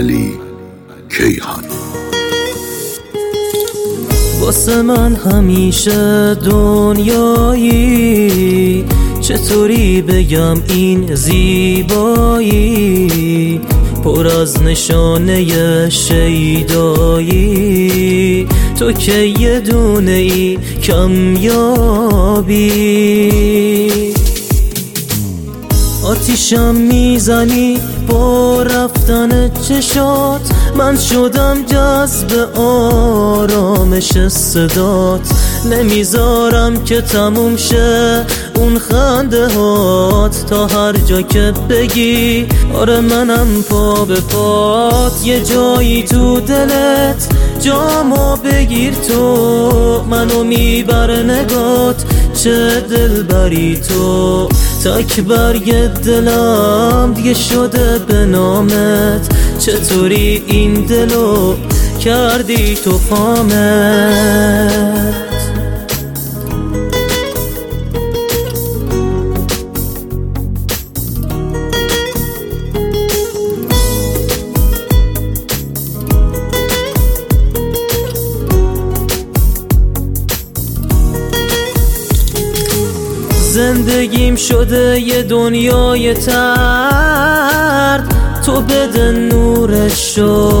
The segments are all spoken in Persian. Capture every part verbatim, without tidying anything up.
علی کیهان. واسه من همیشه دنیایی، چطوری بگم این زیبایی، پر از نشانه شیدایی، تو که یه دونه ای کمیابی. آتیشم میزنی با رفتن چشات، من شدم جذب آرامش صدات، نمیذارم که تموم شه اون خنده هات، تا هر جا که بگی آره منم پا به پات. یه جایی تو دلت جامو بگیر تو، منو میبره نگات چه دل بری تو، تک برگ دلم دیگه شده به نامت، چطوری این دلو کردی تو خامت. زندگیم شده یه دنیای ترد، تو بده نورشو،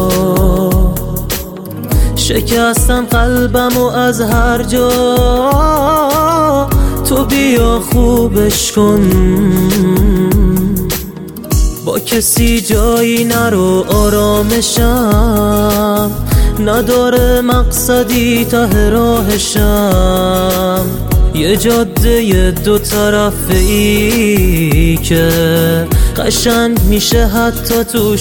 شکستم قلبمو از هر جا، تو بیا خوبش کن. با کسی جایی نرو آرامشم، نداره مقصدی ته راهشم، یه جاده دو طرفه ای که قشنگ میشه حتی تو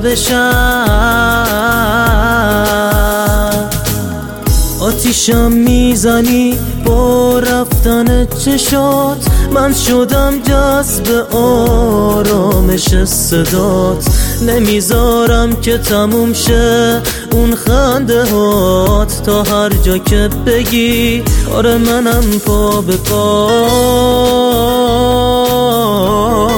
شبشم. آتیشم میزنی با رفتن چشات، من شدم جذب آرامش صدات، نمیذارم که تموم شه اون خنده هات، تا هر جا که بگی آره منم پا به پا.